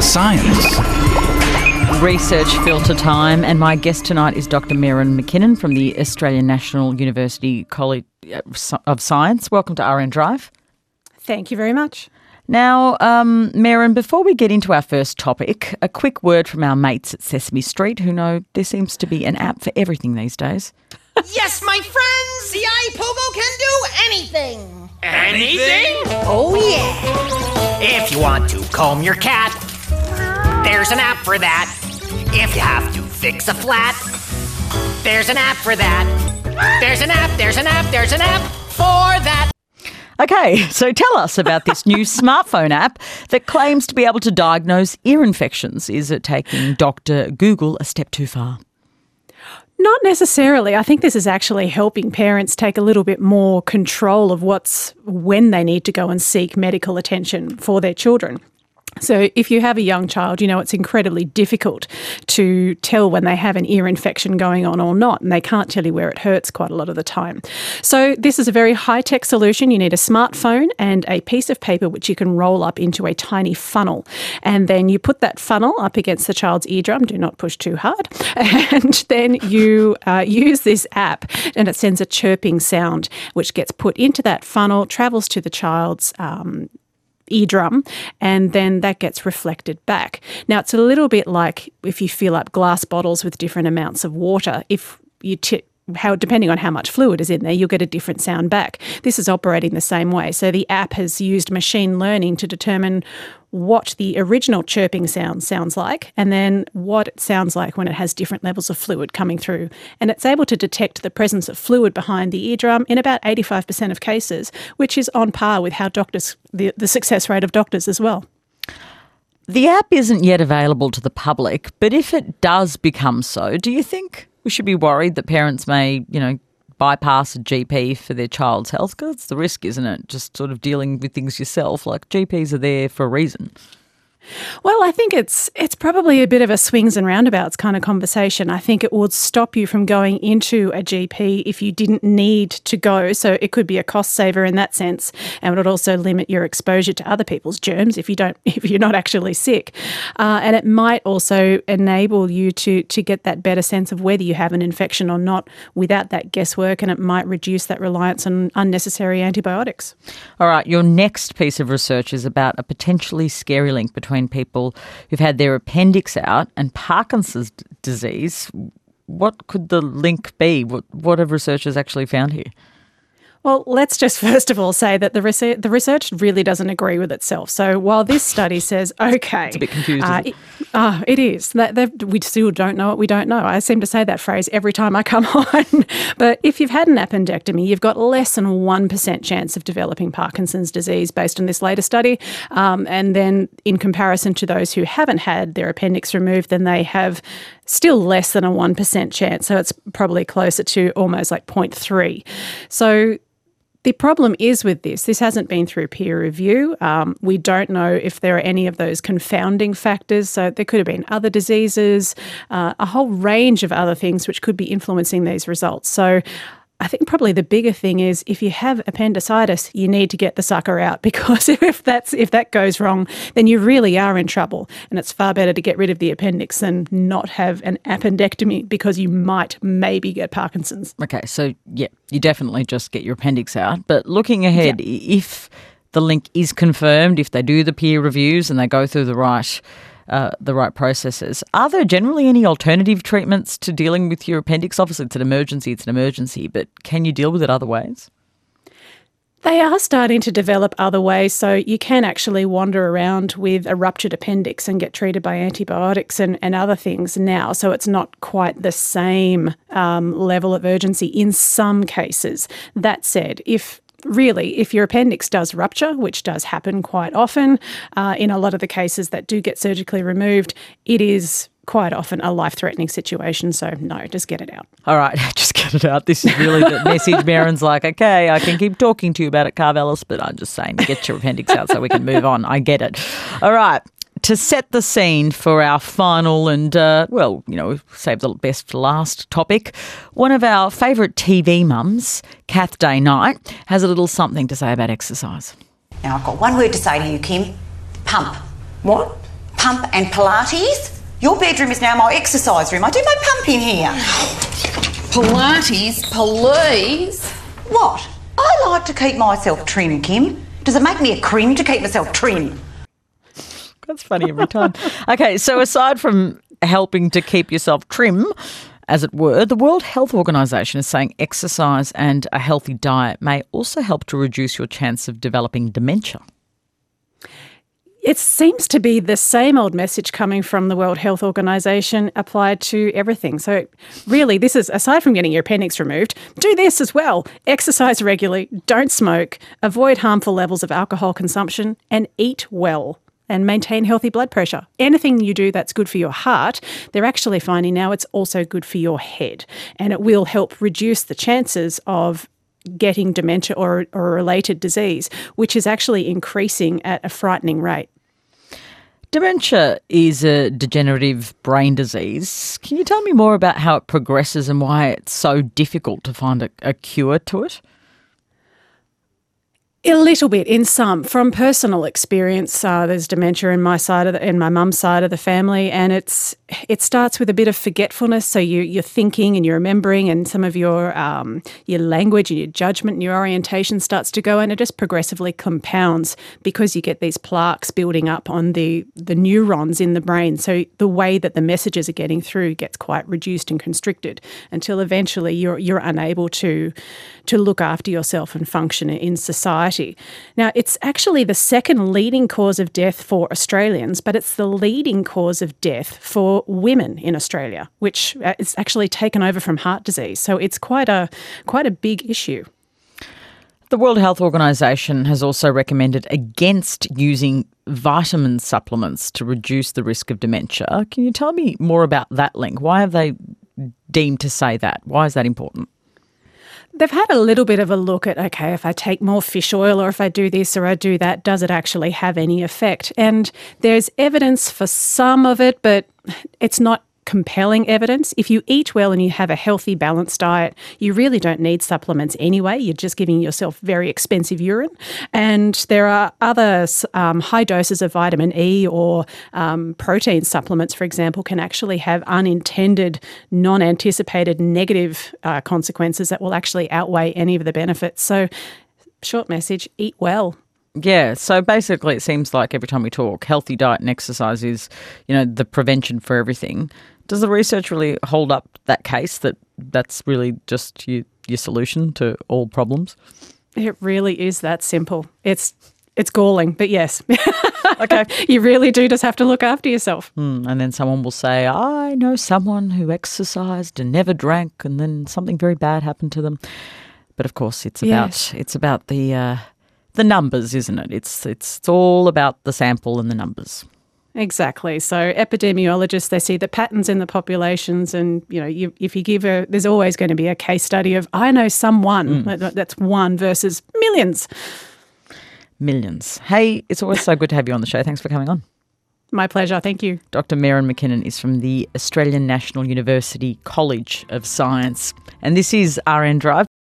Science. Research filter time, and my guest tonight is Dr. Merryn McKinnon from the Australian National University College of Science. Welcome to RN Drive. Thank you very much. Now, Merryn, before we get into our first topic, a quick word from our mates at Sesame Street who know there seems to be an app for everything these days. Yes, my friends, the iPogo can do anything. Anything? Oh, yeah. If you want to comb your cat, there's an app for that. If you have to fix a flat, there's an app for that. There's an app for that. Okay, so tell us about this new smartphone app that claims to be able to diagnose ear infections. Is it taking Dr. Google a step too far? Not necessarily. I think this is actually helping parents take a little bit more control of when they need to go and seek medical attention for their children. So if you have a young child, you know it's incredibly difficult to tell when they have an ear infection going on or not, and they can't tell you where it hurts quite a lot of the time. So this is a very high-tech solution. You need a smartphone and a piece of paper which you can roll up into a tiny funnel. And then you put that funnel up against the child's eardrum. Do not push too hard. And then you use this app, and it sends a chirping sound which gets put into that funnel, travels to the child's eardrum, and then that gets reflected back. Now, it's a little bit like if you fill up glass bottles with different amounts of water. If you depending on how much fluid is in there, you'll get a different sound back. This is operating the same way. So the app has used machine learning to determine what the original chirping sound sounds like and then what it sounds like when it has different levels of fluid coming through. And it's able to detect the presence of fluid behind the eardrum in about 85% of cases, which is on par with how the success rate of doctors as well. The app isn't yet available to the public, but if it does become so, do you think we should be worried that parents may, bypass a GP for their child's health? Because it's the risk, isn't it? Just sort of dealing with things yourself. Like, GPs are there for a reason. Well, I think it's probably a bit of a swings and roundabouts kind of conversation. I think it would stop you from going into a GP if you didn't need to go. So it could be a cost saver in that sense, and it would also limit your exposure to other people's germs if you're not actually sick. And it might also enable you to get that better sense of whether you have an infection or not without that guesswork, and it might reduce that reliance on unnecessary antibiotics. All right, your next piece of research is about a potentially scary link between people who've had their appendix out and Parkinson's disease. What could the link be? What have researchers actually found here? Well, let's just first of all say that the research really doesn't agree with itself. So while this study says, okay. It's a bit confused, isn't it? It is. We still don't know what we don't know. I seem to say that phrase every time I come on. But if you've had an appendectomy, you've got less than 1% chance of developing Parkinson's disease based on this latest study. And then in comparison to those who haven't had their appendix removed, then they have still less than a 1% chance. So it's probably closer to almost like 0.3. So the problem is with this hasn't been through peer review. We don't know if there are any of those confounding factors. So there could have been other diseases, a whole range of other things which could be influencing these results. So I think probably the bigger thing is if you have appendicitis, you need to get the sucker out, because if that goes wrong, then you really are in trouble. And it's far better to get rid of the appendix than not have an appendectomy, because you might maybe get Parkinson's. Okay, so yeah, you definitely just get your appendix out. But looking ahead, if the link is confirmed, if they do the peer reviews and they go through the right processes, are there generally any alternative treatments to dealing with your appendix? Obviously, it's an emergency, but can you deal with it other ways? They are starting to develop other ways. So you can actually wander around with a ruptured appendix and get treated by antibiotics and other things now. So it's not quite the same level of urgency in some cases. That said, if your appendix does rupture, which does happen quite often, in a lot of the cases that do get surgically removed, it is quite often a life-threatening situation. So no, just get it out. All right, just get it out. This is really the message. Merryn's like, okay, I can keep talking to you about it, Carvelis, but I'm just saying, get your appendix out so we can move on. I get it. All right. To set the scene for our final and, save the best for last topic, one of our favourite TV mums, Kath Day-Knight, has a little something to say about exercise. Now, I've got one word to say to you, Kim. Pump. What? pump and Pilates. Your bedroom is now my exercise room. I do my pump in here. Pilates, please. What? I like to keep myself trim, Kim. Does it make me a crim to keep myself trim? That's funny every time. Okay, so aside from helping to keep yourself trim, as it were, the World Health Organization is saying exercise and a healthy diet may also help to reduce your chance of developing dementia. It seems to be the same old message coming from the World Health Organization applied to everything. So really, this is, aside from getting your appendix removed, do this as well. Exercise regularly, don't smoke, avoid harmful levels of alcohol consumption, and eat well and maintain healthy blood pressure. Anything you do that's good for your heart, they're actually finding now it's also good for your head, and it will help reduce the chances of getting dementia or a related disease, which is actually increasing at a frightening rate. Dementia is a degenerative brain disease. Can you tell me more about how it progresses and why it's so difficult to find a cure to it? A little bit, in some. From personal experience, there's dementia in my mum's side of the family, and it starts with a bit of forgetfulness. So you're thinking and you're remembering, and some of your language and your judgment and your orientation starts to go, and it just progressively compounds because you get these plaques building up on the neurons in the brain. So the way that the messages are getting through gets quite reduced and constricted until eventually you're unable to look after yourself and function in society. Now, it's actually the second leading cause of death for Australians, but it's the leading cause of death for women in Australia, which is actually taken over from heart disease. So it's quite a big issue. The World Health Organization has also recommended against using vitamin supplements to reduce the risk of dementia. Can you tell me more about that link? Why have they deemed to say that? Why is that important? They've had a little bit of a look at, okay, if I take more fish oil or if I do this or I do that, does it actually have any effect? And there's evidence for some of it, but it's not compelling evidence. If you eat well and you have a healthy, balanced diet, you really don't need supplements anyway. You're just giving yourself very expensive urine. And there are other high doses of vitamin E or protein supplements, for example, can actually have unintended, non-anticipated negative consequences that will actually outweigh any of the benefits. So, short message, eat well. Yeah, so basically it seems like every time we talk, healthy diet and exercise is, the prevention for everything. Does the research really hold up that case that that's really just your solution to all problems? It really is that simple. It's galling, but yes. Okay. You really do just have to look after yourself. And then someone will say, I know someone who exercised and never drank and then something very bad happened to them. But of course it's about the numbers, isn't it? It's all about the sample and the numbers. Exactly. So epidemiologists, they see the patterns in the populations, and if you give there's always going to be a case study of I know someone. That's one versus millions. Millions. Hey, it's always so good to have you on the show. Thanks for coming on. My pleasure. Thank you. Dr. Merryn McKinnon is from the Australian National University College of Science, and this is RN Drive.